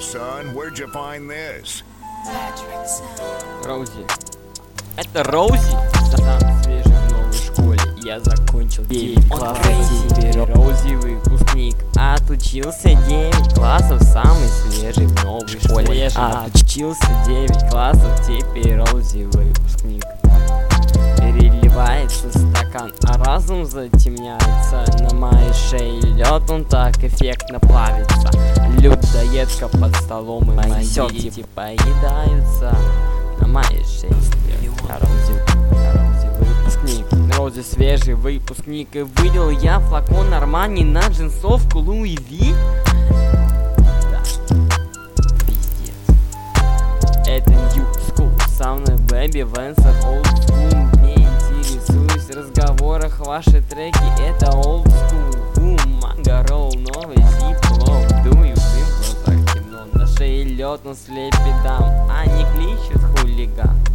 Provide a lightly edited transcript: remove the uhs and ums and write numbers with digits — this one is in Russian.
son. Where'd you find this? Роузи. Это Роузи? Сам свежий в новой школе. Я закончил 9 классов, теперь Роузи выпускник. Отучился 9 классов, самый свежий в новой школе. Отучился 9 классов, теперь Роузи выпускник. Переливается стакан, а разум затемняется. На моей шее лед, он так эффектно плавится. Людоедка под столом, и мои дети поедаются. На моей шее Роузи выпускник. Роузи свежий выпускник. И выделил я флакон Армани на джинсовку Луи Ви. Да, пиздец. Это New School, со мной Baby Венса Old School. Не интересуюсь в разговорах, ваши треки это Old School. Бум, манго ролл, новый зипло. Дую, дым в глазах темно, на шее лед, но слепит дам, а не кличут хулиган.